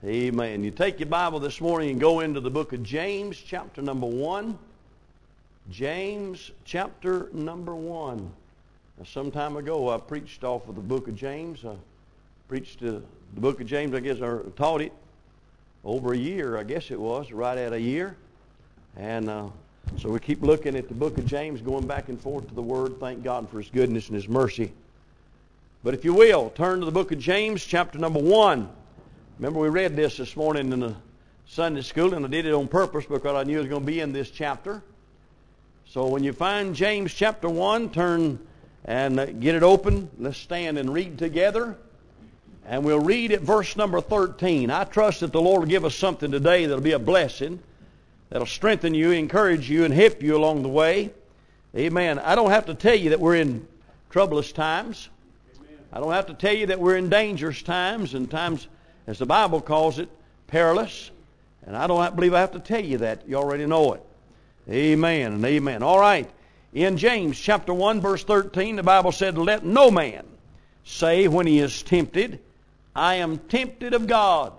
Amen. You take your Bible this morning and go into the book of James, chapter number 1. James, chapter number 1. Now, some time ago, I preached off of the book of James. I preached the book of James, I taught it over a year, I guess it was, right at a year. And so we keep looking at the book of James, going back and forth to the Word. Thank God for His goodness and His mercy. But if you will, turn to the book of James, chapter number 1. Remember, we read this morning in the Sunday school, and I did it on purpose because I knew it was going to be in this chapter. So when you find James chapter 1, turn and get it open. Let's stand and read together. And we'll read at verse number 13. I trust that the Lord will give us something today that will be a blessing, that will strengthen you, encourage you, and help you along the way. Amen. I don't have to tell you that we're in troublous times. I don't have to tell you that we're in dangerous times and times, as the Bible calls it, perilous. And I don't believe I have to tell you that. You already know it. Amen and amen. All right. In James chapter 1 verse 13, the Bible said, "Let no man say when he is tempted, I am tempted of God.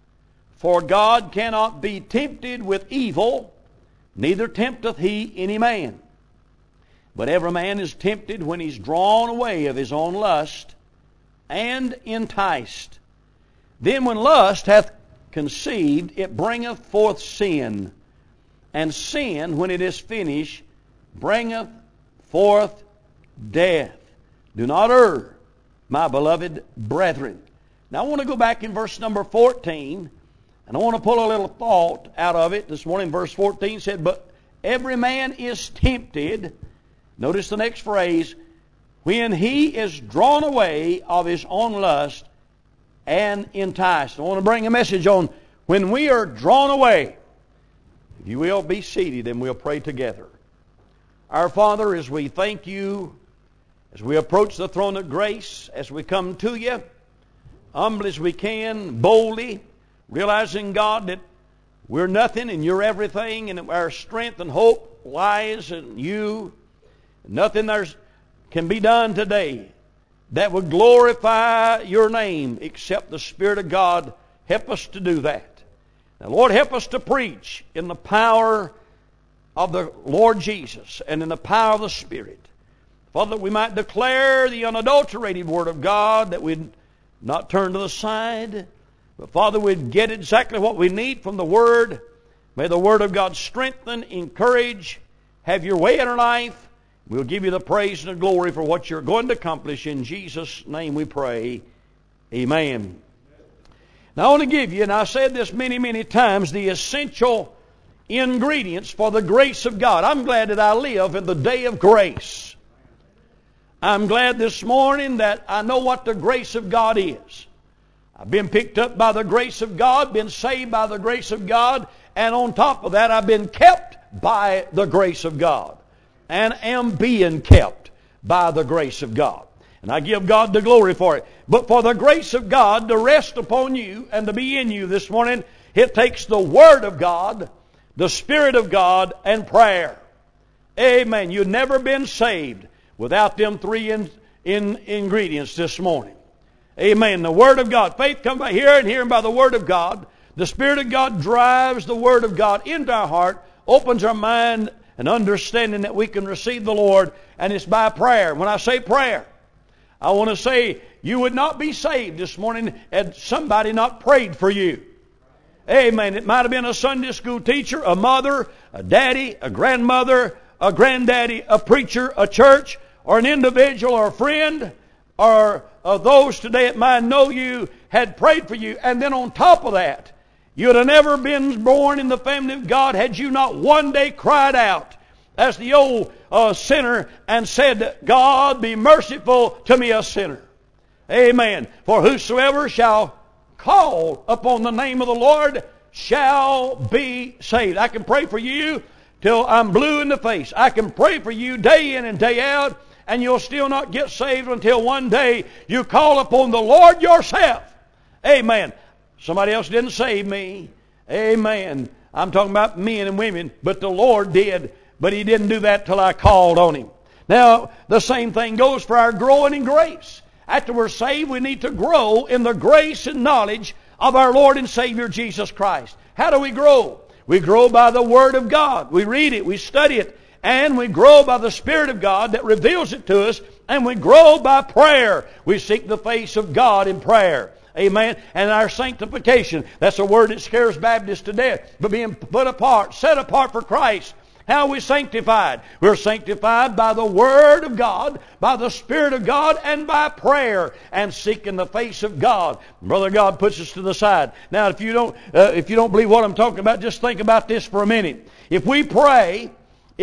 For God cannot be tempted with evil, neither tempteth He any man. But every man is tempted when he's drawn away of his own lust and enticed. Then when lust hath conceived, it bringeth forth sin. And sin, when it is finished, bringeth forth death. Do not err, my beloved brethren." Now I want to go back in verse number 14, and I want to pull a little thought out of it. This morning verse 14 said, "But every man is tempted," notice the next phrase, "when he is drawn away of his own lust and enticed." I want to bring a message on when we are drawn away. If you will, be seated and we'll pray together. Our Father, as we thank you, as we approach the throne of grace, as we come to you, humble as we can, boldly, realizing, God, that we're nothing and you're everything, and our strength and hope lies in you. Nothing there can be done today that would glorify your name except the Spirit of God. Help us to do that. Now, Lord, help us to preach in the power of the Lord Jesus and in the power of the Spirit. Father, that we might declare the unadulterated Word of God, that we'd not turn to the side, but Father, we'd get exactly what we need from the Word. May the Word of God strengthen, encourage, have your way in our life. We'll give you the praise and the glory for what you're going to accomplish. In Jesus' name we pray. Amen. Now I want to give you, and I've said this many, many times, the essential ingredients for the grace of God. I'm glad that I live in the day of grace. I'm glad this morning that I know what the grace of God is. I've been picked up by the grace of God, been saved by the grace of God, and on top of that, I've been kept by the grace of God, and am being kept by the grace of God. And I give God the glory for it. But for the grace of God to rest upon you and to be in you this morning, it takes the Word of God, the Spirit of God, and prayer. Amen. You've never been saved without them three ingredients this morning. Amen. The Word of God. Faith comes by hearing, hearing by the Word of God. The Spirit of God drives the Word of God into our heart, opens our mind and understanding that we can receive the Lord, and it's by prayer. When I say prayer, I want to say you would not be saved this morning had somebody not prayed for you. Amen. It might have been a Sunday school teacher, a mother, a daddy, a grandmother, a granddaddy, a preacher, a church, or an individual or a friend, or those today that might know you had prayed for you. And then on top of that, you'd have never been born in the family of God had you not one day cried out as the old sinner and said, "God, be merciful to me, a sinner." Amen. For whosoever shall call upon the name of the Lord shall be saved. I can pray for you till I'm blue in the face. I can pray for you day in and day out, and you'll still not get saved until one day you call upon the Lord yourself. Amen. Somebody else didn't save me. Amen. I'm talking about men and women, but the Lord did. But He didn't do that till I called on Him. Now, the same thing goes for our growing in grace. After we're saved, we need to grow in the grace and knowledge of our Lord and Savior Jesus Christ. How do we grow? We grow by the Word of God. We read it, we study it, and we grow by the Spirit of God that reveals it to us, and we grow by prayer. We seek the face of God in prayer. Amen. And our sanctification, that's a word that scares Baptists to death. But being put apart, set apart for Christ. How are we sanctified? We're sanctified by the Word of God, by the Spirit of God, and by prayer and seeking the face of God. Brother, God puts us to the side. Now, if you don't believe what I'm talking about, just think about this for a minute. If we pray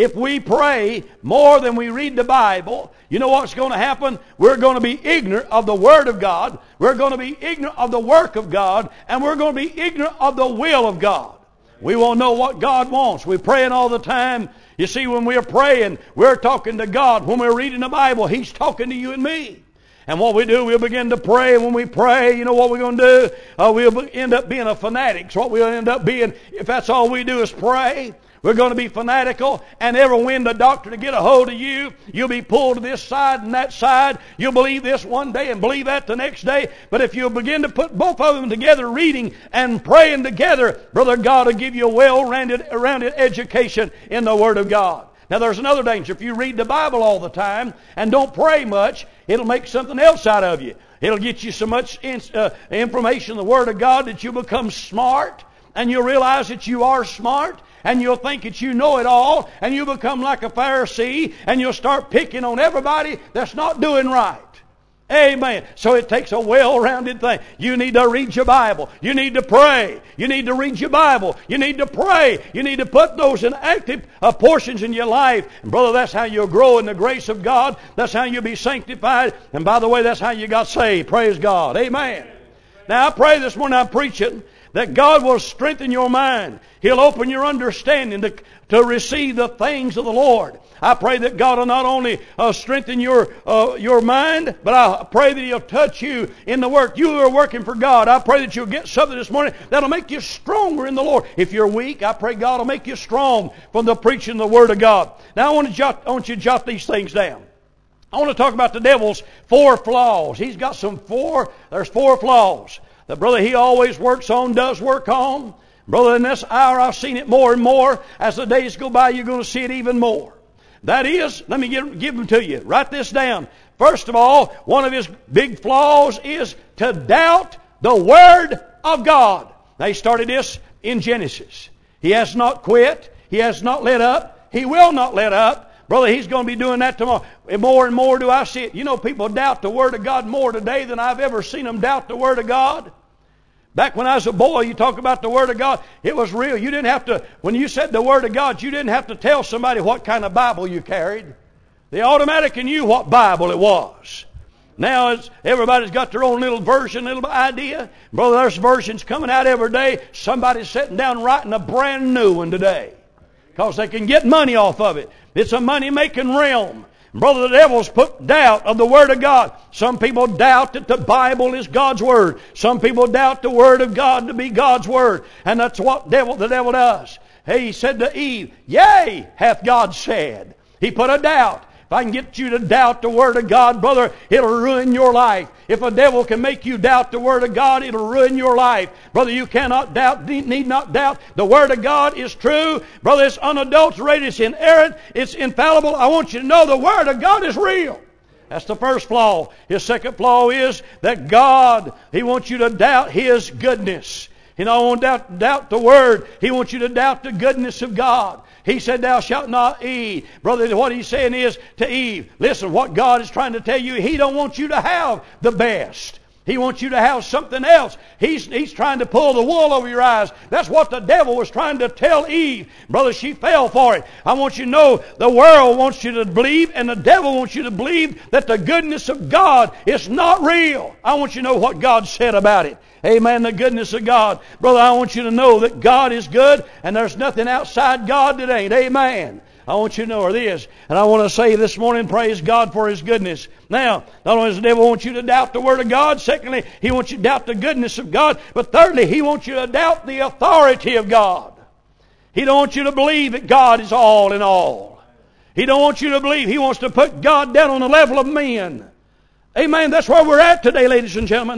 more than we read the Bible, you know what's going to happen? We're going to be ignorant of the Word of God. We're going to be ignorant of the work of God. And we're going to be ignorant of the will of God. We won't know what God wants. We're praying all the time. You see, when we're praying, we're talking to God. When we're reading the Bible, He's talking to you and me. And what we do, we'll begin to pray. When we pray, you know what we're going to do? We'll end up being a fanatic. It's what we'll end up being if that's all we do is pray. We're going to be fanatical, and every when the doctor to get a hold of you, you'll be pulled to this side and that side. You'll believe this one day and believe that the next day. But if you'll begin to put both of them together, reading and praying together, Brother, God will give you a well-rounded education in the Word of God. Now there's another danger. If you read the Bible all the time and don't pray much, it'll make something else out of you. It'll get you so much information in the Word of God that you become smart, and you'll realize that you are smart. And you'll think that you know it all, and you'll become like a Pharisee, and you'll start picking on everybody that's not doing right. Amen. So it takes a well-rounded thing. You need to read your Bible. You need to pray. You need to read your Bible. You need to pray. You need to put those in active portions in your life. And brother, that's how you'll grow in the grace of God. That's how you'll be sanctified. And by the way, that's how you got saved. Praise God. Amen. Now I pray this morning I'm preaching that God will strengthen your mind. He'll open your understanding to receive the things of the Lord. I pray that God will not only strengthen your mind, but I pray that He'll touch you in the work. You are working for God. I pray that you'll get something this morning that'll make you stronger in the Lord. If you're weak, I pray God will make you strong from the preaching of the Word of God. Now I want you to jot these things down. I want to talk about the devil's 4 flaws. He's got there's 4 flaws. That brother, he always does work on. Brother, in this hour I've seen it more and more. As the days go by, you're going to see it even more. That is, let me give them to you. Write this down. First of all, one of his big flaws is to doubt the Word of God. Now, he started this in Genesis. He has not quit. He has not let up. He will not let up. Brother, he's going to be doing that tomorrow. More and more do I see it. You know, people doubt the Word of God more today than I've ever seen them doubt the Word of God. Back when I was a boy, you talk about the Word of God, it was real. You didn't have to, when you said the Word of God, you didn't have to tell somebody what kind of Bible you carried. They automatically knew what Bible it was. Now everybody's got their own little version, little idea. Brother, there's versions coming out every day. Somebody's sitting down writing a brand new one today, because they can get money off of it. It's a money-making realm. Brother, the devil's put doubt of the Word of God. Some people doubt that the Bible is God's Word. Some people doubt the Word of God to be God's Word. And that's what the devil does. Hey, he said to Eve, "Yea, hath God said." He put a doubt. If I can get you to doubt the Word of God, brother, it'll ruin your life. If a devil can make you doubt the Word of God, it'll ruin your life. Brother, you cannot doubt, need not doubt. The Word of God is true. Brother, it's unadulterated, it's inerrant, it's infallible. I want you to know the Word of God is real. That's the first flaw. His second flaw is that God, He wants you to doubt His goodness. He don't want to doubt the Word. He wants you to doubt the goodness of God. He said, "Thou shalt not eat." Brother, what He's saying is to Eve, listen, what God is trying to tell you, He don't want you to have the best. He wants you to have something else. He's trying to pull the wool over your eyes. That's what the devil was trying to tell Eve. Brother, she fell for it. I want you to know the world wants you to believe, and the devil wants you to believe that the goodness of God is not real. I want you to know what God said about it. Amen. The goodness of God. Brother, I want you to know that God is good, and there's nothing outside God that ain't. Amen. I want you to know where it is. And I want to say this morning, praise God for His goodness. Now, not only does the devil want you to doubt the Word of God, secondly, he wants you to doubt the goodness of God, but thirdly, he wants you to doubt the authority of God. He don't want you to believe that God is all in all. He don't want you to believe. He wants to put God down on the level of men. Amen. That's where we're at today, ladies and gentlemen.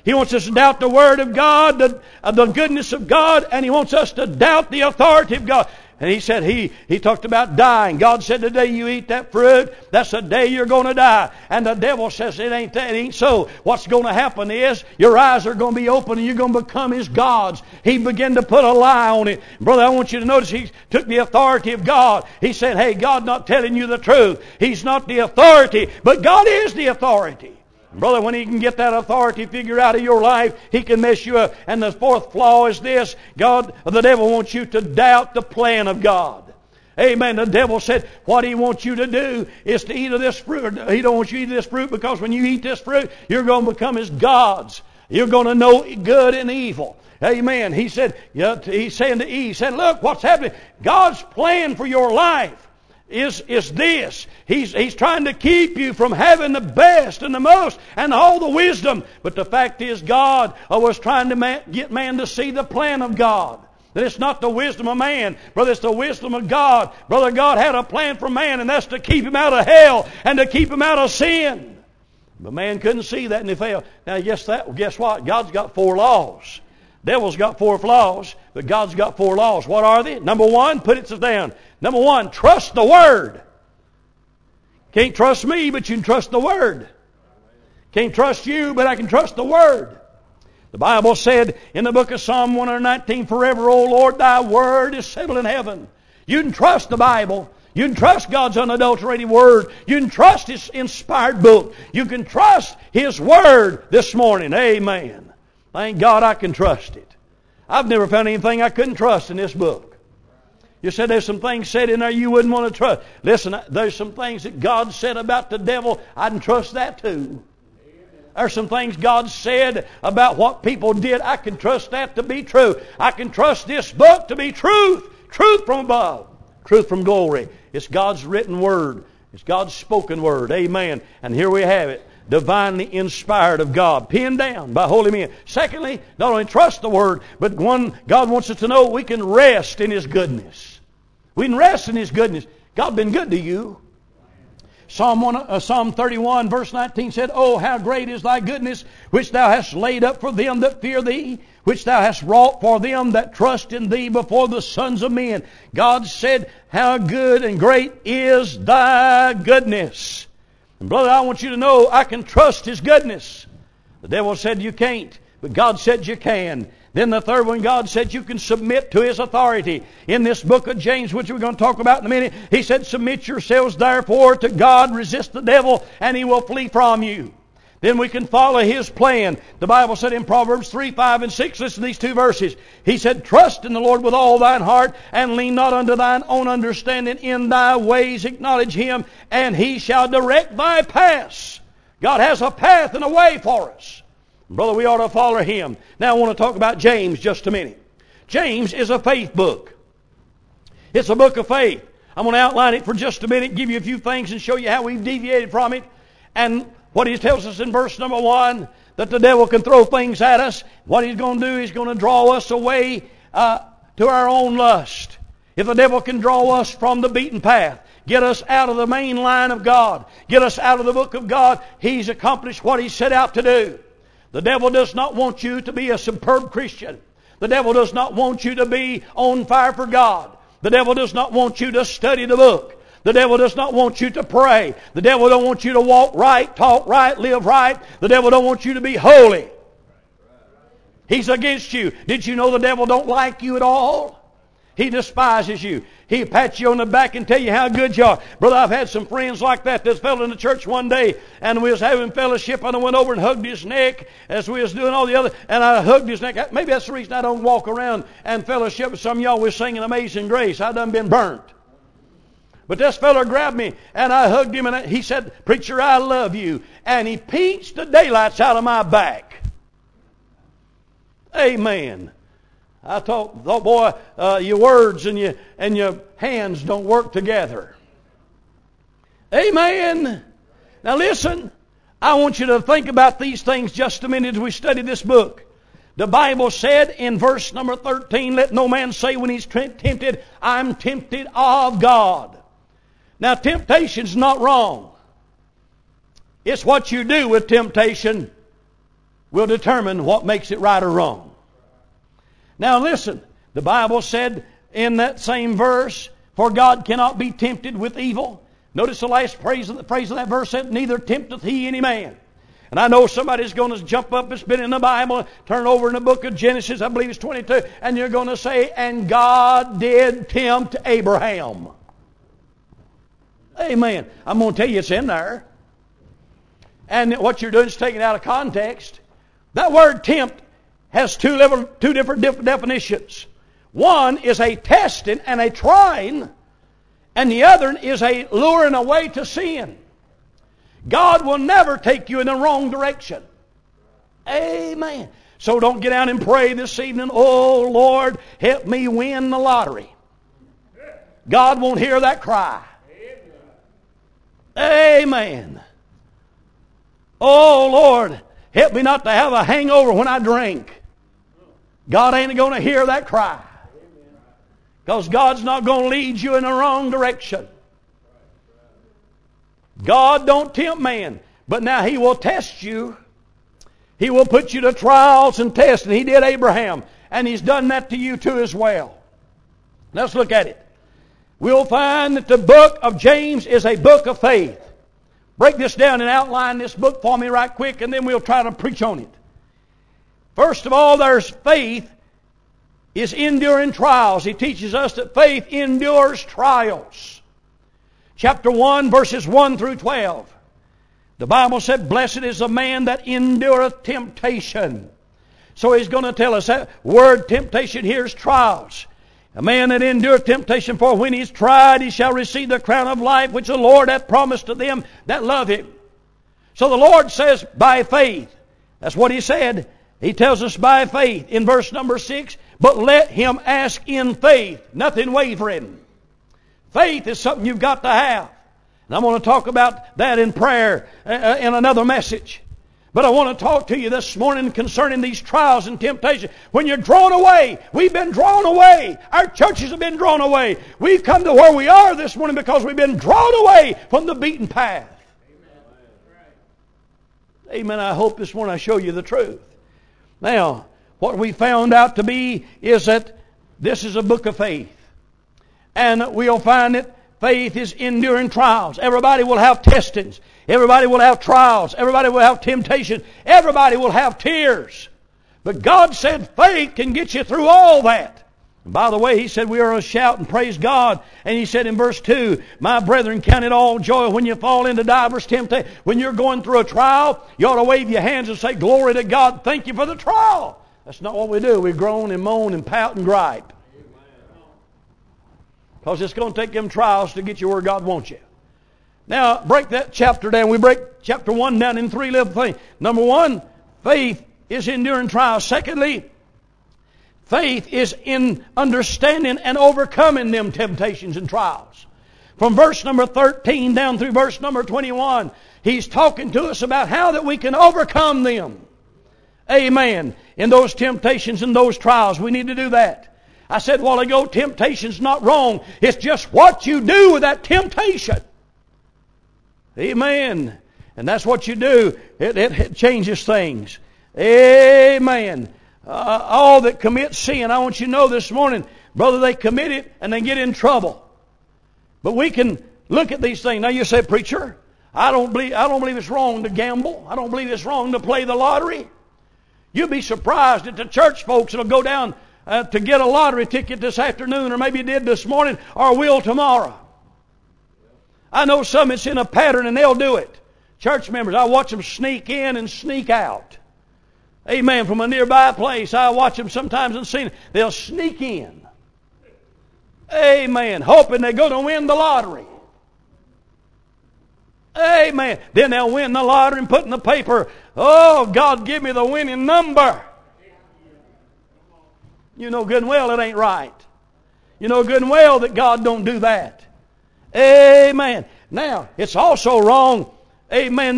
He wants us to doubt the Word of God, the goodness of God, and He wants us to doubt the authority of God. And He said, He talked about dying. God said, the day you eat that fruit, that's the day you're going to die. And the devil says, it ain't so. What's going to happen is, your eyes are going to be open and you're going to become his gods. He began to put a lie on it. Brother, I want you to notice he took the authority of God. He said, hey, God's not telling you the truth. He's not the authority, but God is the authority. Brother, when He can get that authority figure out of your life, He can mess you up. And the fourth flaw is this: the devil wants you to doubt the plan of God. Amen. The devil said what he wants you to do is to eat of this fruit. He don't want you to eat this fruit because when you eat this fruit, you're going to become his gods. You're going to know good and evil. Amen. He said, he's saying to Eve, he said, look, what's happening? God's plan for your life is this. He's trying to keep you from having the best and the most and all the wisdom. But the fact is, God was trying to get man to see the plan of God. That it's not the wisdom of man, brother, it's the wisdom of God. Brother, God had a plan for man, and that's to keep him out of hell and to keep him out of sin. But man couldn't see that, and he failed. Now, guess what? God's got 4 laws. Devil's got 4 flaws, but God's got 4 laws. What are they? Number 1, put it down. Number 1, trust the Word. Can't trust me, but you can trust the Word. Can't trust you, but I can trust the Word. The Bible said in the book of Psalm 119, forever, O Lord, Thy Word is settled in heaven. You can trust the Bible. You can trust God's unadulterated Word. You can trust His inspired book. You can trust His Word this morning. Amen. Thank God I can trust it. I've never found anything I couldn't trust in this book. You said there's some things said in there you wouldn't want to trust. Listen, there's some things that God said about the devil. I can trust that too. There's some things God said about what people did. I can trust that to be true. I can trust this book to be truth. Truth from above. Truth from glory. It's God's written Word. It's God's spoken Word. Amen. And here we have it. Divinely inspired of God. Penned down by holy men. Secondly, not only trust the Word, but God wants us to know we can rest in His goodness. We can rest in His goodness. God's been good to you. Psalm 31 verse 19 said, Oh, how great is Thy goodness, which Thou hast laid up for them that fear Thee, which Thou hast wrought for them that trust in Thee before the sons of men. God said, how good and great is Thy goodness. And brother, I want you to know I can trust His goodness. The devil said you can't, but God said you can. Then the third one, God said you can submit to His authority. In this book of James, which we're going to talk about in a minute, He said, submit yourselves therefore to God, resist the devil, and he will flee from you. Then we can follow His plan. The Bible said in Proverbs 3, 5, and 6, listen to these 2 verses. He said, trust in the Lord with all thine heart, and lean not unto thine own understanding. In thy ways acknowledge Him, and He shall direct thy paths. God has a path and a way for us. Brother, we ought to follow Him. Now I want to talk about James just a minute. James is a faith book. It's a book of faith. I'm going to outline it for just a minute, give you a few things and show you how we've deviated from it. And what he tells us in verse number 1, that the devil can throw things at us. What he's going to do, he's going to draw us away to our own lust. If the devil can draw us from the beaten path, get us out of the main line of God, get us out of the book of God, he's accomplished what he set out to do. The devil does not want you to be a superb Christian. The devil does not want you to be on fire for God. The devil does not want you to study the book. The devil does not want you to pray. The devil don't want you to walk right, talk right, live right. The devil don't want you to be holy. He's against you. Did you know the devil don't like you at all? He despises you. He pats you on the back and tell you how good you are. Brother, I've had some friends like that. This fellow in the church one day, and we was having fellowship, and I went over and hugged his neck as we was doing all the other, and I hugged his neck. Maybe that's the reason I don't walk around and fellowship with some of y'all. We're singing Amazing Grace. I done been burnt. But this fellow grabbed me, and I hugged him, and he said, Preacher, I love you. And he peached the daylights out of my back. Amen. I thought, boy, your words and your hands don't work together. Amen. Now listen, I want you to think about these things just a minute as we study this book. The Bible said in verse number 13, let no man say when he's tempted, I'm tempted of God. Now temptation's not wrong. It's what you do with temptation will determine what makes it right or wrong. Now listen, the Bible said in that same verse, for God cannot be tempted with evil. Notice the last phrase of that verse said, neither tempteth he any man. And I know somebody's going to jump up, it's been in the Bible, turn over in the book of Genesis, I believe it's 22, and you're going to say, and God did tempt Abraham. Amen. I'm going to tell you it's in there. And what you're doing is taking it out of context. That word tempt has two different definitions. One is a testing and a trying, and the other is a luring away to sin. God will never take you in the wrong direction. Amen. So don't get out and pray this evening, oh Lord, help me win the lottery. God won't hear that cry. Amen. Oh Lord, help me not to have a hangover when I drink. God ain't going to hear that cry. Because God's not going to lead you in the wrong direction. God don't tempt man, but now He will test you. He will put you to trials and tests, and He did Abraham, and He's done that to you too as well. Let's look at it. We'll find that the book of James is a book of faith. Break this down and outline this book for me right quick, and then we'll try to preach on it. First of all, there's faith is enduring trials. He teaches us that faith endures trials. Chapter 1, verses 1 through 12. The Bible said, blessed is the man that endureth temptation. So he's going to tell us that word temptation here is trials. A man that endureth temptation, for when he's tried, he shall receive the crown of life which the Lord hath promised to them that love Him. So the Lord says, by faith. That's what He said. He tells us by faith in verse number 6, but let him ask in faith, nothing wavering. Faith is something you've got to have. And I'm going to talk about that in prayer in another message. But I want to talk to you this morning concerning these trials and temptations. When you're drawn away, we've been drawn away. Our churches have been drawn away. We've come to where we are this morning because we've been drawn away from the beaten path. Amen. I hope this morning I show you the truth. Now, what we found out to be is that this is a book of faith. And we'll find that faith is enduring trials. Everybody will have testings. Everybody will have trials. Everybody will have temptation. Everybody will have tears. But God said faith can get you through all that. And by the way, He said we are to shout and praise God. And He said in verse 2, my brethren, count it all joy when you fall into divers temptation. When you're going through a trial, you ought to wave your hands and say, glory to God, thank you for the trial. That's not what we do. We groan and moan and pout and gripe. Because it's going to take them trials to get you where God wants you. Now, break that chapter down. We break chapter 1 down in 3 little things. Number 1, faith is enduring trials. Secondly, faith is in understanding and overcoming them temptations and trials. From verse number 13 down through verse number 21, he's talking to us about how that we can overcome them. Amen. In those temptations and those trials, we need to do that. I said a while ago, temptation's not wrong. It's just what you do with that temptation. Amen. And that's what you do. It changes things. Amen. All that commit sin, I want you to know this morning, brother, they commit it and they get in trouble. But we can look at these things. Now you say, preacher, I don't believe it's wrong to gamble. I don't believe it's wrong to play the lottery. You'll be surprised at the church folks that'll go down to get a lottery ticket this afternoon, or maybe did this morning, or will tomorrow. I know some it's in a pattern and they'll do it. Church members, I watch them sneak in and sneak out. Amen. From a nearby place, I watch them sometimes and see them. They'll sneak in. Amen. Hoping they're going to win the lottery. Amen. Then they'll win the lottery and put in the paper, oh, God, give me the winning number. You know good and well it ain't right. You know good and well that God don't do that. Amen. Now, it's also wrong, amen,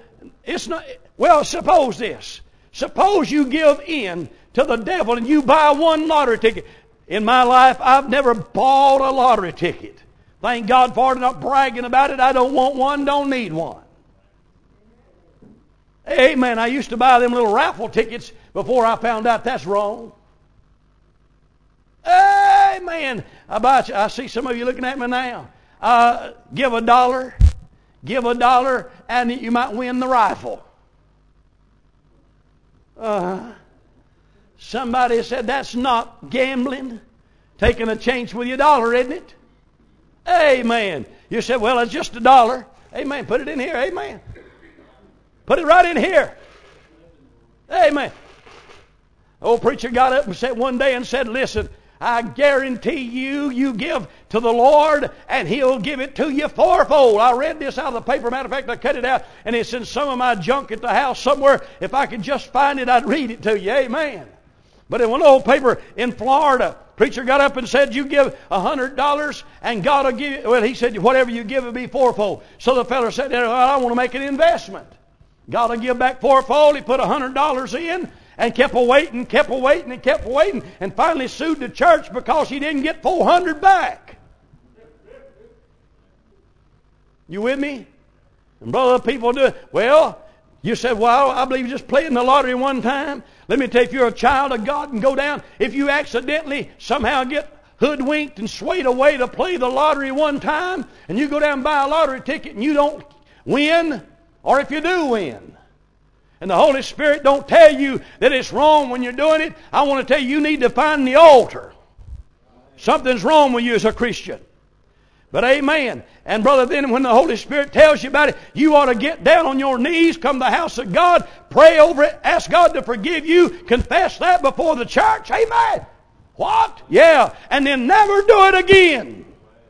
suppose this. Suppose you give in to the devil and you buy one lottery ticket. In my life, I've never bought a lottery ticket. Thank God for it. I'm not bragging about it. I don't want one, don't need one. Amen. I used to buy them little raffle tickets before I found out that's wrong. Amen. I see some of you looking at me now. Give $1, and you might win the rifle. Somebody said that's not gambling. Taking a chance with your dollar, isn't it? Amen. You said, well, it's just $1. Amen. Put it in here. Amen. Put it right in here. Amen. Old preacher got up and said one day and said, listen, I guarantee you give to the Lord and He'll give it to you fourfold. I read this out of the paper. Matter of fact, I cut it out and it's in some of my junk at the house somewhere. If I could just find it, I'd read it to you. Amen. But in one old paper in Florida, preacher got up and said, you give $100 and God will give you, well, he said, whatever you give will be fourfold. So the fellow said, well, I want to make an investment. God will give back fourfold. He put $100 in and kept waiting, and finally sued the church because he didn't get $400 back. You with me? And brother, people do it. Well, you said, well, I believe just playing the lottery one time. Let me tell you, if you're a child of God and go down, if you accidentally somehow get hoodwinked and swayed away to play the lottery one time, and you go down and buy a lottery ticket and you don't win, or if you do win, and the Holy Spirit don't tell you that it's wrong when you're doing it, I want to tell you need to find the altar. Something's wrong with you as a Christian. But amen. And brother, then when the Holy Spirit tells you about it, you ought to get down on your knees, come to the house of God, pray over it, ask God to forgive you, confess that before the church. Amen. What? Yeah. And then never do it again.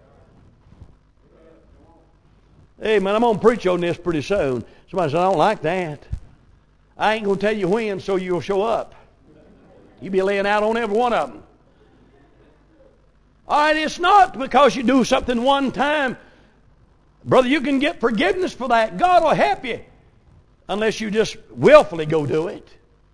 Amen. I'm going to preach on this pretty soon. Somebody said, I don't like that. I ain't going to tell you when so you'll show up. You'll be laying out on every one of them. All right, it's not because you do something one time. Brother, you can get forgiveness for that. God will help you. Unless you just willfully go do it.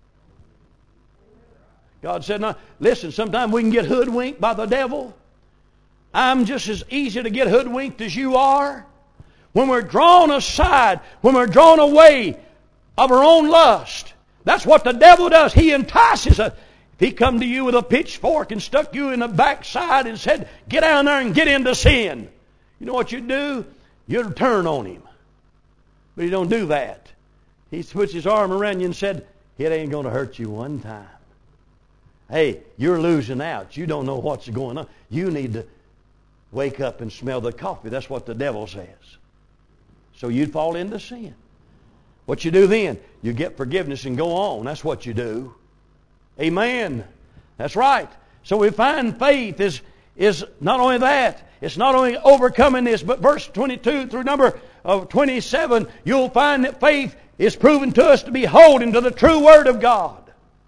God said, no, listen, sometimes we can get hoodwinked by the devil. I'm just as easy to get hoodwinked as you are. When we're drawn aside, when we're drawn away of our own lust. That's what the devil does. He entices us. If he come to you with a pitchfork and stuck you in the backside and said, get down there and get into sin. You know what you'd do? You'd turn on him. But he don't do that. He puts his arm around you and said, it ain't going to hurt you one time. Hey, you're losing out. You don't know what's going on. You need to wake up and smell the coffee. That's what the devil says. So you'd fall into sin. What you do then? You get forgiveness and go on. That's what you do. Amen. That's right. So we find faith is not only that. It's not only overcoming this, but verse 22 through number of 27, you'll find that faith is proven to us to be holding to the true Word of God.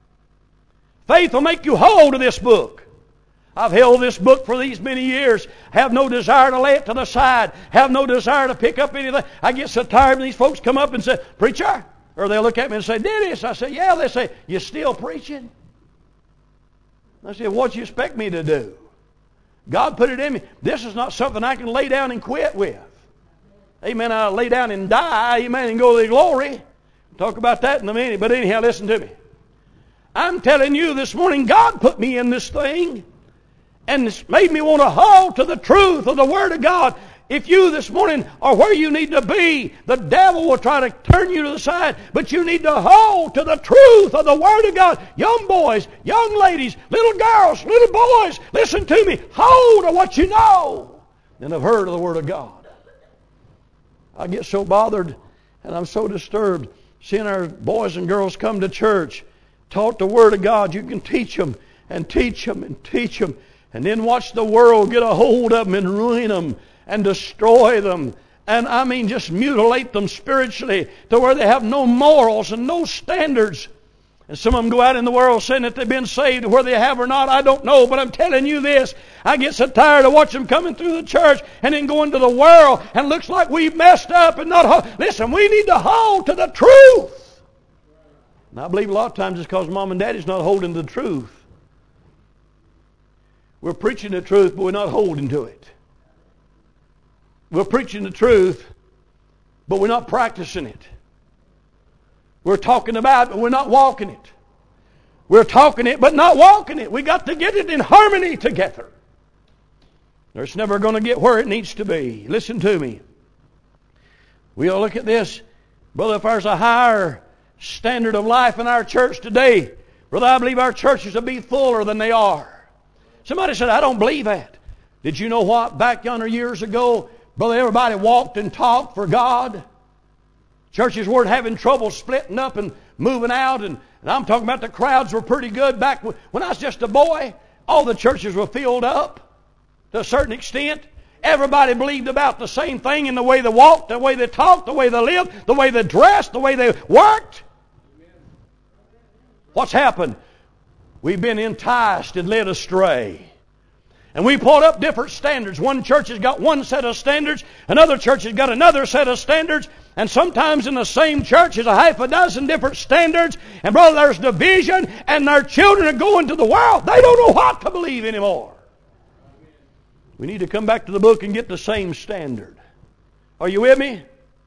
Faith will make you hold to this book. I've held this book for these many years. Have no desire to lay it to the side. Have no desire to pick up anything. I get so tired when these folks come up and say, preacher. Or they'll look at me and say, Dennis. I say, yeah. They say, you still preaching? I say, what do you expect me to do? God put it in me. This is not something I can lay down and quit with. Amen. I'll lay down and die. Amen. And go to the glory. We'll talk about that in a minute. But anyhow, listen to me. I'm telling you this morning, God put me in this thing. And it's made me want to hold to the truth of the Word of God. If you this morning are where you need to be, the devil will try to turn you to the side, but you need to hold to the truth of the Word of God. Young boys, young ladies, little girls, little boys, listen to me. Hold to what you know and have heard of the Word of God. I get so bothered and I'm so disturbed seeing our boys and girls come to church, taught the Word of God. You can teach them and teach them and teach them. And then watch the world get a hold of them and ruin them and destroy them. And I mean just mutilate them spiritually to where they have no morals and no standards. And some of them go out in the world saying that they've been saved. Whether they have or not, I don't know. But I'm telling you this. I get so tired of watching them coming through the church and then going to the world and looks like we've messed up and not. Listen, we need to hold to the truth. And I believe a lot of times it's because mom and daddy's not holding to the truth. We're preaching the truth, but we're not holding to it. We're preaching the truth, but we're not practicing it. We're talking about it, but we're not walking it. We're talking it, but not walking it. We got to get it in harmony together. Or it's never going to get where it needs to be. Listen to me. We'll look at this. Brother, if there's a higher standard of life in our church today, brother, I believe our churches will be fuller than they are. Somebody said, I don't believe that. Did you know what? Back yonder years ago, brother, everybody walked and talked for God. Churches weren't having trouble splitting up and moving out. And I'm talking about the crowds were pretty good back when I was just a boy. All the churches were filled up to a certain extent. Everybody believed about the same thing in the way they walked, the way they talked, the way they lived, the way they dressed, the way they worked. What's happened? We've been enticed and led astray. And we pulled up different standards. One church has got one set of standards. Another church has got another set of standards. And sometimes in the same church is a half a dozen different standards. And brother, there's division. And our children are going to the world. They don't know what to believe anymore. We need to come back to the book and get the same standard. Are you with me?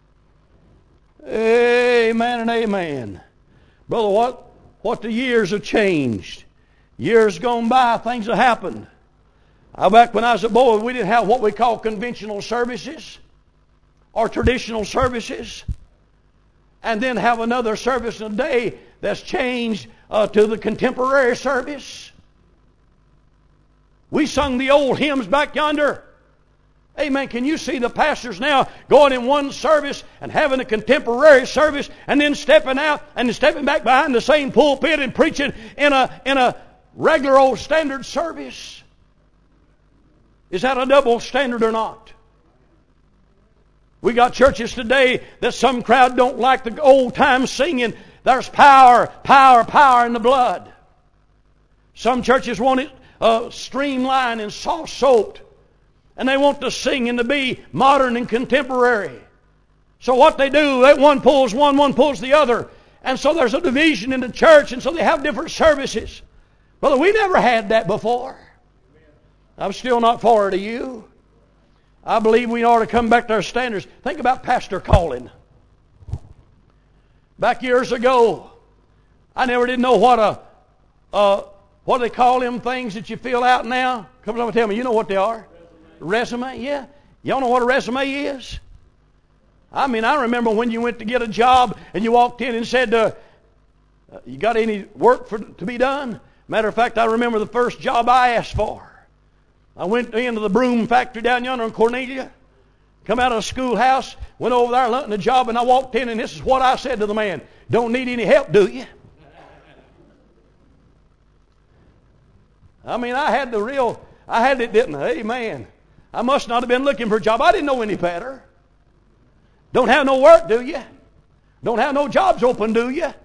Amen and amen. Brother, what the years have changed. Years gone by, things have happened. Back when I was a boy, we didn't have what we call conventional services or traditional services. And then have another service in a day that's changed to the contemporary service. We sung the old hymns back yonder. Amen. Can you see the pastors now going in one service and having a contemporary service and then stepping out and then stepping back behind the same pulpit and preaching in a regular old standard service? Is that a double standard or not? We got churches today that some crowd don't like the old time singing. There's power, power, power in the blood. Some churches want it streamlined and soft-soaped. And they want to sing and to be modern and contemporary. So what they do, one pulls one pulls the other. And so there's a division in the church, and so they have different services. Brother, we never had that before. I'm still not far to you. I believe we ought to come back to our standards. Think about pastor calling. Back years ago, I never did know what do they call them things that you fill out now? Come on and tell me, you know what they are? Resume, yeah. Y'all know what a resume is? I mean, I remember when you went to get a job and you walked in and said, you got any work to be done? Matter of fact, I remember the first job I asked for. I went into the broom factory down yonder in Cornelia, come out of the schoolhouse, went over there hunting a job, and I walked in, and this is what I said to the man. Don't need any help, do you? I mean, I had it, didn't I? Amen. I must not have been looking for a job. I didn't know any better. Don't have no work, do you? Don't have no jobs open, do you?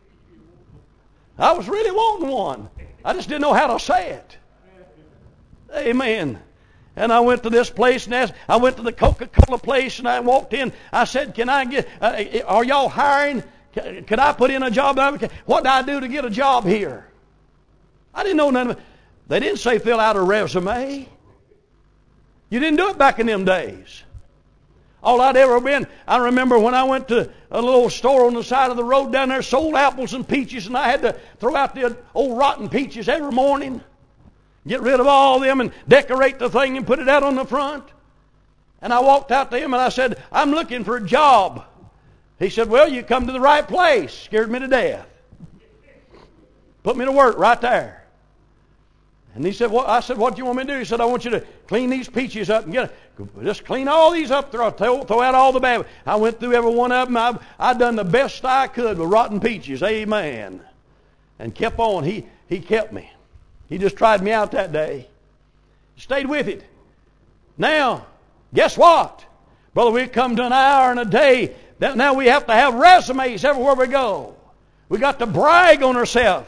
I was really wanting one. I just didn't know how to say it. Amen. And I went to this place and I went to the Coca-Cola place and I walked in. I said, can I get, are y'all hiring? Could I put in a job? What do I do to get a job here? I didn't know none of it. They didn't say fill out a resume. You didn't do it back in them days. All I'd ever been, I remember when I went to a little store on the side of the road down there, sold apples and peaches, and I had to throw out the old rotten peaches every morning. Get rid of all of them and decorate the thing and put it out on the front. And I walked out to him and I said, I'm looking for a job. He said, well, you come to the right place. Scared me to death. Put me to work right there. And he said, I said, what do you want me to do? He said, I want you to clean these peaches up and just clean all these up. Throw out all the bad. I went through every one of them. I done the best I could with rotten peaches. Amen. And kept on. He kept me. He just tried me out that day. Stayed with it. Now, guess what? Brother, we've come to an hour and a day that now we have to have resumes everywhere we go. We got to brag on ourselves.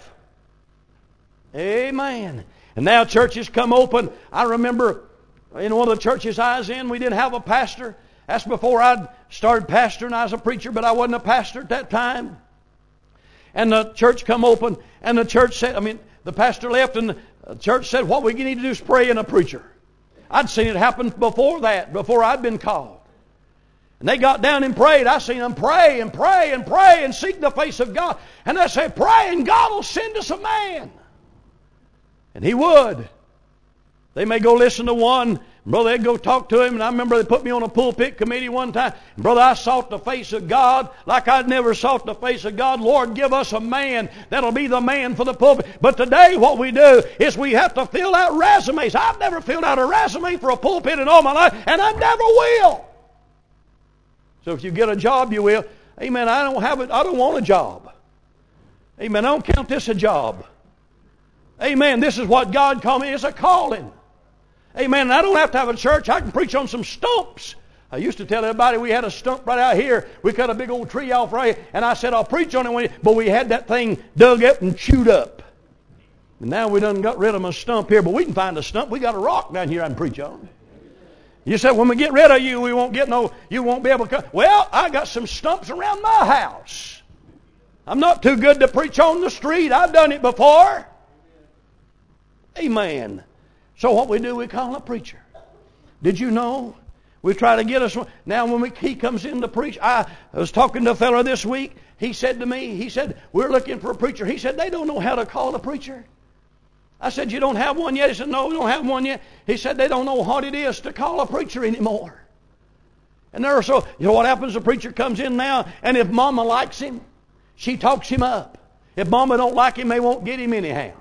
Amen. And now churches come open. I remember in one of the churches I was in, we didn't have a pastor. That's before I'd started pastoring. I was a preacher, but I wasn't a pastor at that time. And the church come open, and the church said, the pastor left, and the church said, what we need to do is pray in a preacher. I'd seen it happen before that, before I'd been called. And they got down and prayed. I seen them pray and pray and pray and seek the face of God. And they said, pray and God will send us a man. And He would. They may go listen to one. Brother, they'd go talk to him. And I remember they put me on a pulpit committee one time. And brother, I sought the face of God like I'd never sought the face of God. Lord, give us a man that'll be the man for the pulpit. But today what we do is we have to fill out resumes. I've never filled out a resume for a pulpit in all my life. And I never will. So if you get a job, you will. Amen. I don't want a job. Amen. I don't count this a job. Amen. This is what God called me. It's a calling. Amen. And I don't have to have a church. I can preach on some stumps. I used to tell everybody we had a stump right out here. We cut a big old tree off right here. And I said, I'll preach on it. But we had that thing dug up and chewed up. And now we done got rid of a stump here. But we can find a stump. We got a rock down here I can preach on. You said, when we get rid of you, you won't be able to come. Well, I got some stumps around my house. I'm not too good to preach on the street. I've done it before. Amen. So what we do, we call a preacher. Did you know? We try to get us. Now when he comes in to preach, I was talking to a fellow this week. He said to me, we're looking for a preacher. He said, they don't know how to call a preacher. I said, you don't have one yet? He said, no, we don't have one yet. He said, they don't know what it is to call a preacher anymore. And you know what happens? The preacher comes in now, and if mama likes him, she talks him up. If mama don't like him, they won't get him anyhow.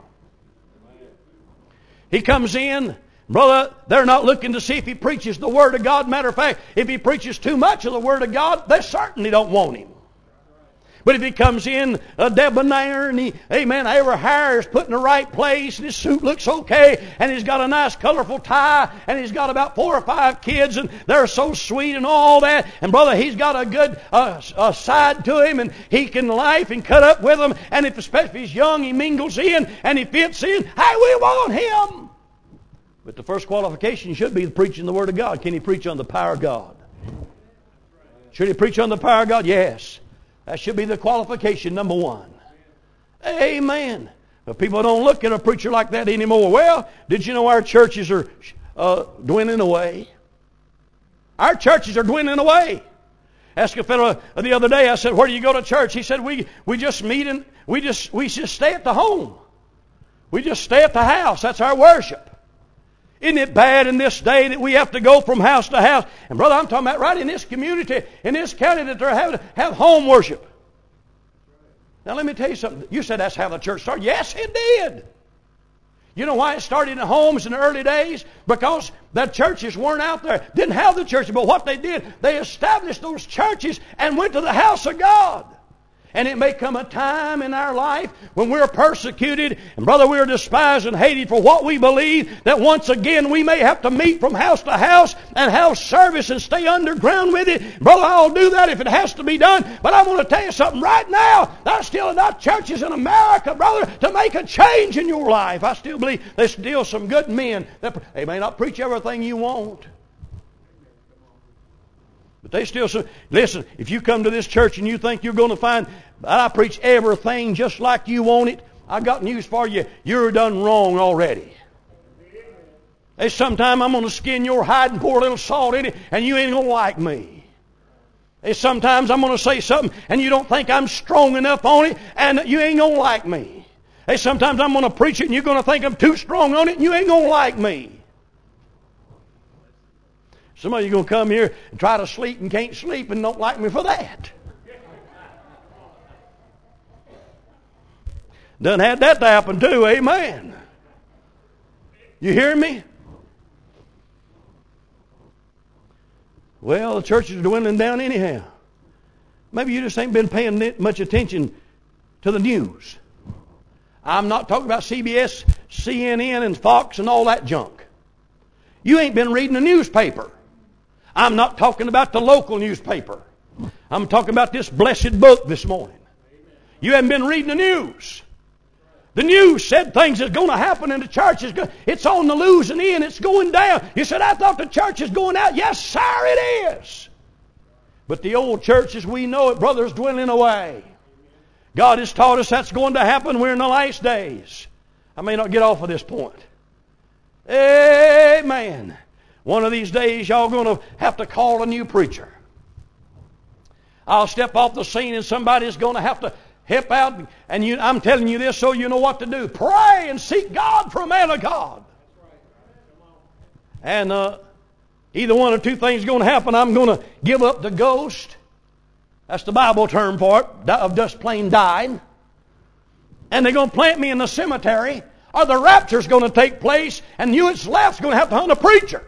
He comes in, brother, they're not looking to see if he preaches the Word of God. Matter of fact, if he preaches too much of the Word of God, they certainly don't want him. But if he comes in a debonair and every hair is put in the right place and his suit looks okay and he's got a nice colorful tie and he's got about 4 or 5 kids and they're so sweet and all that. And brother, he's got a good side to him and he can laugh and cut up with them. And especially if he's young, he mingles in and he fits in. Hey, we want him. But the first qualification should be preaching the Word of God. Can he preach on the power of God? Should he preach on the power of God? Yes. That should be the qualification, number one. Amen. But people don't look at a preacher like that anymore. Well, did you know our churches are dwindling away? Our churches are dwindling away. Asked a fellow the other day, I said, where do you go to church? He said, we just meet and we just stay at the home. We just stay at the house. That's our worship. Isn't it bad in this day that we have to go from house to house? And brother, I'm talking about right in this community, in this county, that they're having to have home worship. Now let me tell you something. You said that's how the church started. Yes, it did. You know why it started in the homes in the early days? Because the churches weren't out there. Didn't have the churches. But what they did, they established those churches and went to the house of God. And it may come a time in our life when we're persecuted and brother, we're despised and hated for what we believe, that once again we may have to meet from house to house and have service and stay underground with it. Brother, I'll do that if it has to be done. But I want to tell you something right now. There's still enough churches in America, brother, to make a change in your life. I still believe there's still some good men that they may not preach everything you want. But they still say, listen, if you come to this church and you think you're going to find I preach everything just like you want it, I got news for you. You're done wrong already. Hey, sometime I'm going to skin your hide and pour a little salt in it and you ain't going to like me. Hey, sometimes I'm going to say something and you don't think I'm strong enough on it and you ain't going to like me. Hey, sometimes I'm going to preach it and you're going to think I'm too strong on it and you ain't going to like me. Some of you are going to come here and try to sleep and can't sleep and don't like me for that. Done had that to happen too, amen. You hear me? Well, the churches are dwindling down anyhow. Maybe you just ain't been paying much attention to the news. I'm not talking about CBS, CNN, and Fox and all that junk. You ain't been reading the newspaper. I'm not talking about the local newspaper. I'm talking about this blessed book this morning. You haven't been reading the news. The news said things is going to happen in the church. It's on the losing end. It's going down. You said, I thought the church is going out. Yes, sir, it is. But the old church as we know it, brother, is dwindling away. God has taught us that's going to happen. We're in the last days. I may not get off of this point. Amen. One of these days, y'all going to have to call a new preacher. I'll step off the scene and somebody's going to have to help out. And I'm telling you this so you know what to do. Pray and seek God for a man of God. And either one or two things is going to happen. I'm going to give up the ghost. That's the Bible term for it, of just plain dying. And they're going to plant me in the cemetery, or the rapture's going to take place, and you that's left's going to have to hunt a preacher.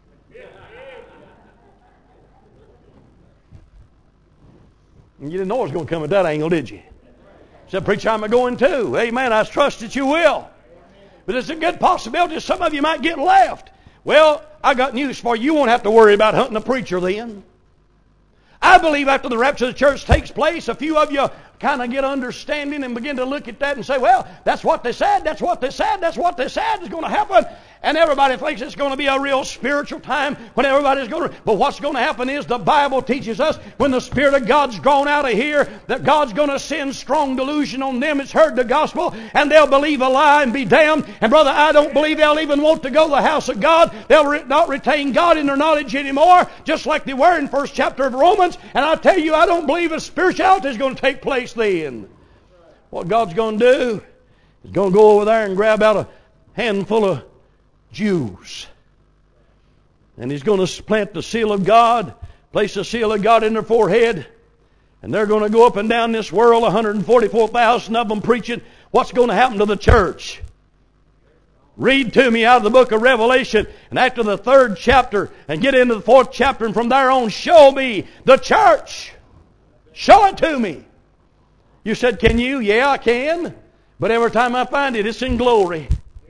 You didn't know it was going to come at that angle, did you? Said, preacher, I'm going to. Amen. I trust that you will. But it's a good possibility some of you might get left. Well, I got news for you. You won't have to worry about hunting a preacher then. I believe after the rapture of the church takes place, a few of you kind of get understanding and begin to look at that and say, well, that's what they said, that's what they said, that's what they said is going to happen. And everybody thinks it's going to be a real spiritual time when everybody's going to... But what's going to happen is the Bible teaches us when the Spirit of God's gone out of here, that God's going to send strong delusion on them that's heard the gospel, and they'll believe a lie and be damned. And brother, I don't believe they'll even want to go to the house of God. They'll not retain God in their knowledge anymore, just like they were in first chapter of Romans. And I tell you, I don't believe a spirituality is going to take place then. What God's going to do is going to go over there and grab out a handful of Jews. And He's going to plant the seal of God, place the seal of God in their forehead, and they're going to go up and down this world, 144,000 of them preaching. What's going to happen to the church? Read to me out of the book of Revelation, and after the 3rd chapter, and get into the 4th chapter, and from there on, show me the church. Show it to me. You said, can you? Yeah, I can. But every time I find it, it's in glory.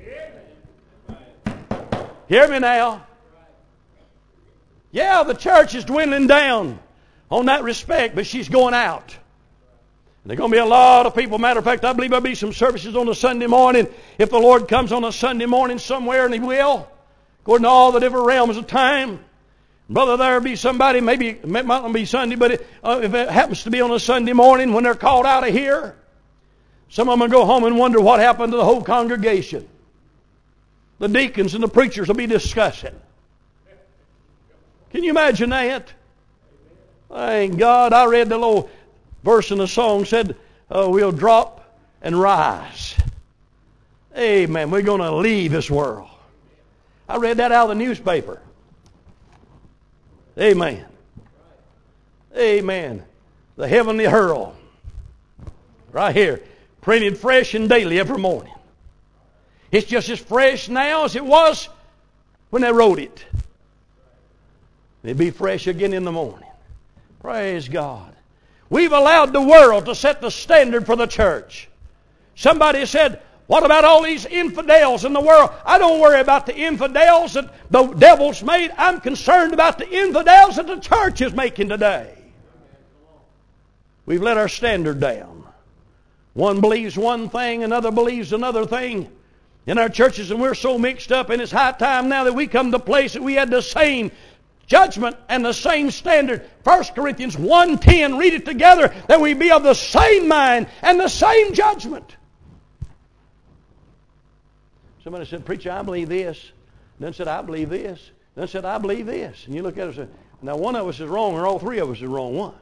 Hear me now. Yeah, the church is dwindling down on that respect, but she's going out. And there's going to be a lot of people. Matter of fact, I believe there'll be some services on a Sunday morning. If the Lord comes on a Sunday morning somewhere, and He will, according to all the different realms of time. Brother, there'll be somebody, maybe it might not be Sunday, but if it happens to be on a Sunday morning when they're called out of here, some of them will go home and wonder what happened to the whole congregation. The deacons and the preachers will be discussing. Can you imagine that? Thank God. I read the little verse in the song said, we'll drop and rise. Amen. We're going to leave this world. I read that out of the newspaper. Amen. Amen. The heavenly hurl. Right here. Printed fresh and daily every morning. It's just as fresh now as it was when they wrote it. It'll be fresh again in the morning. Praise God. We've allowed the world to set the standard for the church. Somebody said, what about all these infidels in the world? I don't worry about the infidels that the devil's made. I'm concerned about the infidels that the church is making today. We've let our standard down. One believes one thing, another believes another thing in our churches, and we're so mixed up, and it's high time now that we come to a place that we had the same judgment and the same standard. 1 Corinthians 1:10, read it together, that we be of the same mind and the same judgment. Somebody said, preacher, I believe this. Then said, I believe this. Then said, I believe this. And you look at it and say, now one of us is wrong, or all three of us is wrong one.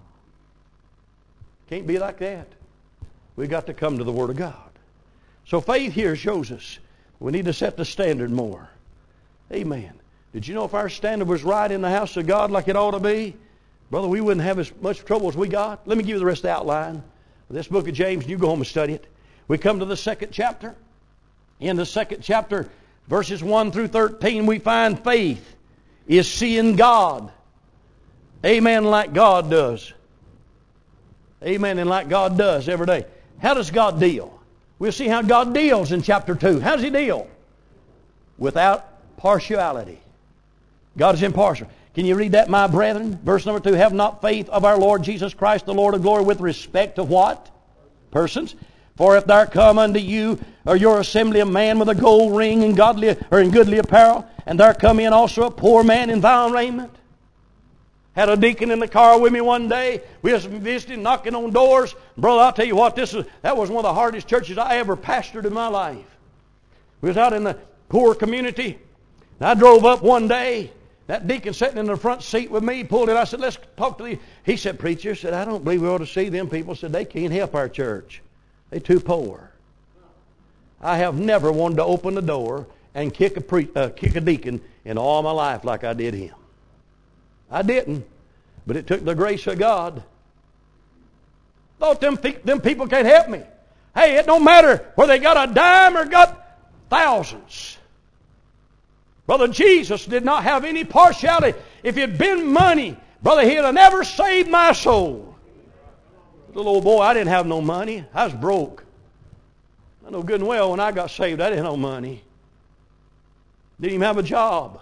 Can't be like that. We've got to come to the Word of God. So faith here shows us we need to set the standard more. Amen. Did you know if our standard was right in the house of God like it ought to be, brother, we wouldn't have as much trouble as we got? Let me give you the rest of the outline of this book of James, and you go home and study it. We come to the 2nd chapter. In the 2nd chapter, verses 1 through 13, we find faith is seeing God. Amen, like God does. Amen, and like God does every day. How does God deal? We'll see how God deals in chapter 2. How does He deal? Without partiality. God is impartial. Can you read that, my brethren? Verse number 2. Have not faith of our Lord Jesus Christ, the Lord of glory, with respect to what? Persons. For if there come unto you or your assembly a man with a gold ring and godly or in goodly apparel, and there come in also a poor man in vile raiment. Had a deacon in the car with me one day. We was visiting, knocking on doors. Brother, I'll tell you what, that was one of the hardest churches I ever pastored in my life. We was out in the poor community. And I drove up one day, That deacon sitting in the front seat with me pulled it. I said, let's talk to the... He said, preacher, said, I don't believe we ought to see them people. Said, they can't help our church. They're too poor. I have never wanted to open the door and kick a deacon in all my life like I did him. I didn't, but it took the grace of God. Thought them people can't help me. Hey, it don't matter whether they got a dime or got thousands. Brother Jesus did not have any partiality. If it had been money, brother, he'd have never saved my soul. Little old boy, I didn't have no money. I was broke. I know good and well when I got saved, I didn't have no money. Didn't even have a job.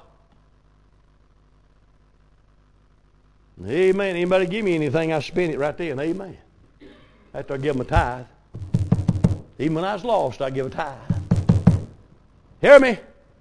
Amen. Anybody give me anything, I spend it right there. And amen. After I give them a tithe. Even when I was lost, I give a tithe. Hear me?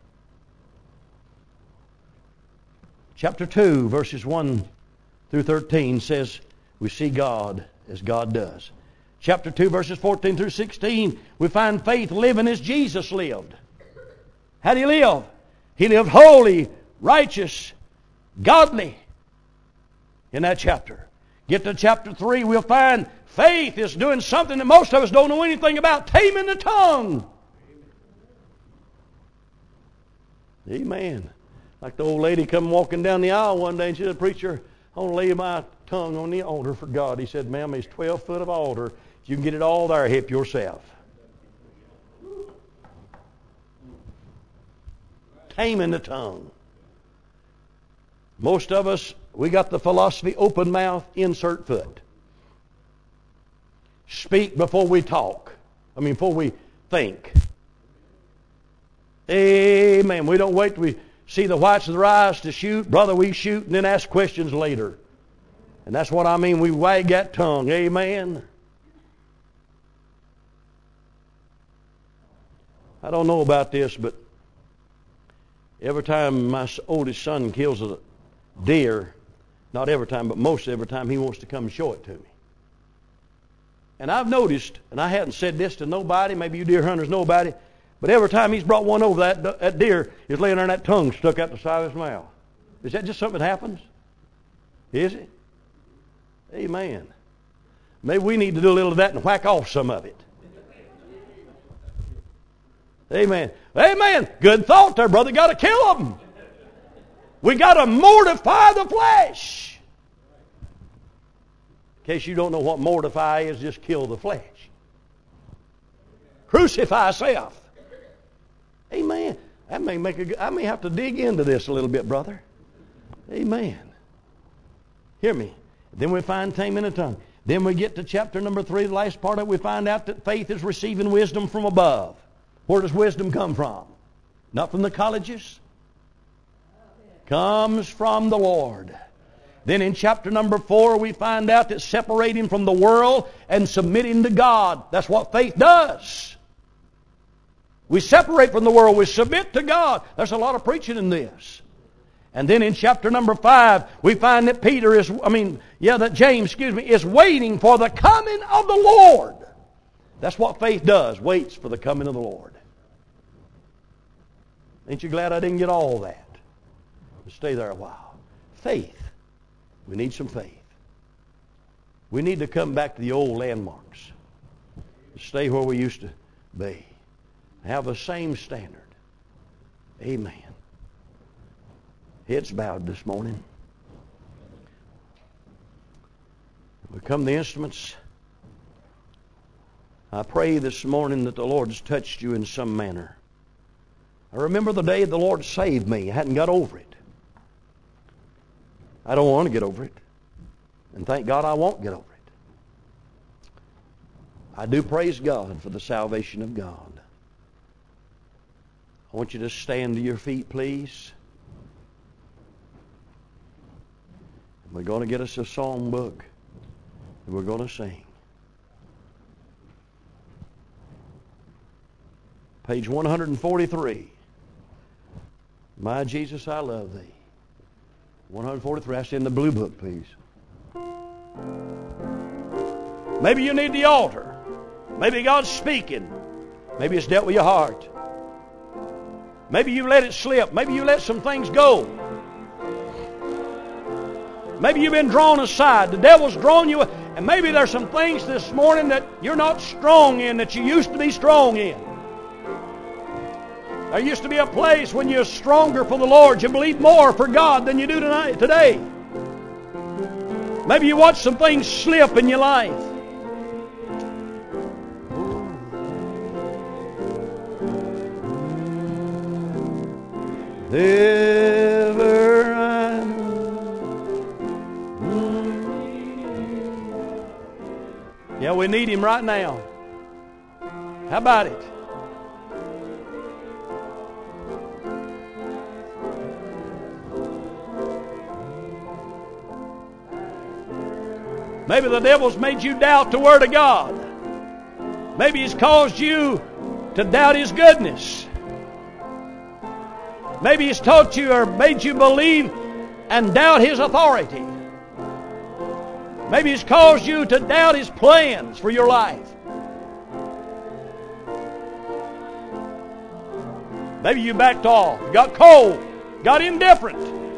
Chapter 2, verses 1 through 13 says, we see God as God does. Chapter 2, verses 14 through 16, we find faith living as Jesus lived. How did he live? He lived holy, righteous, godly in that chapter. Get to chapter 3, we'll find faith is doing something that most of us don't know anything about, taming the tongue. Amen. Like the old lady come walking down the aisle one day and she said, preacher, I want to lay my tongue on the altar for God. He said, ma'am, it's 12 foot of altar. You can get it all there, help yourself. Taming the tongue. Most of us, we got the philosophy, open mouth, insert foot. Speak before we talk. Before we think. Amen. We don't wait till we see the whites of their eyes to shoot. Brother, we shoot and then ask questions later. And that's what I mean. We wag that tongue. Amen. I don't know about this, but every time my oldest son kills a deer, not every time, but most every time, he wants to come and show it to me. And I've noticed, and I hadn't said this to nobody, maybe you deer hunters know about it, but every time he's brought one over, that deer is laying there and that tongue stuck out the side of his mouth. Is that just something that happens? Is it? Amen. Maybe we need to do a little of that and whack off some of it. Amen. Amen. Good thought there, brother. Got to kill them. We got to mortify the flesh. In case you don't know what mortify is, just kill the flesh. Crucify self. Amen. I may have to dig into this a little bit, brother. Amen. Hear me. Then we find taming the tongue. Then we get to chapter number 3, the last part of it, we find out that faith is receiving wisdom from above. Where does wisdom come from? Not from the colleges. Comes from the Lord. Then in chapter number 4, we find out that separating from the world and submitting to God. That's what faith does. We separate from the world. We submit to God. There's a lot of preaching in this. And then in chapter number 5, we find that James is waiting for the coming of the Lord. That's what faith does. Waits for the coming of the Lord. Ain't you glad I didn't get all that? Stay there a while. Faith. We need some faith. We need to come back to the old landmarks. Stay where we used to be. Have the same standard. Amen. Heads bowed this morning. We come to the instruments. I pray this morning that the Lord has touched you in some manner. I remember the day the Lord saved me. I hadn't got over it. I don't want to get over it. And thank God I won't get over it. I do praise God for the salvation of God. I want you to stand to your feet, please. We're going to get us a song book. And we're going to sing. Page 143. My Jesus, I love thee. 143. That's in the blue book, please. Maybe you need the altar. Maybe God's speaking. Maybe it's dealt with your heart. Maybe you let it slip. Maybe you let some things go. Maybe you've been drawn aside. The devil's drawn you. And maybe there's some things this morning that you're not strong in that you used to be strong in. There used to be a place when you're stronger for the Lord. You believe more for God than you do today. Maybe you watched some things slip in your life. Ever I Yeah, we need Him right now. How about it? Maybe the devil's made you doubt the Word of God. Maybe he's caused you to doubt His goodness. Maybe he's taught you or made you believe and doubt His authority. Maybe he's caused you to doubt His plans for your life. Maybe you backed off, got cold, got indifferent.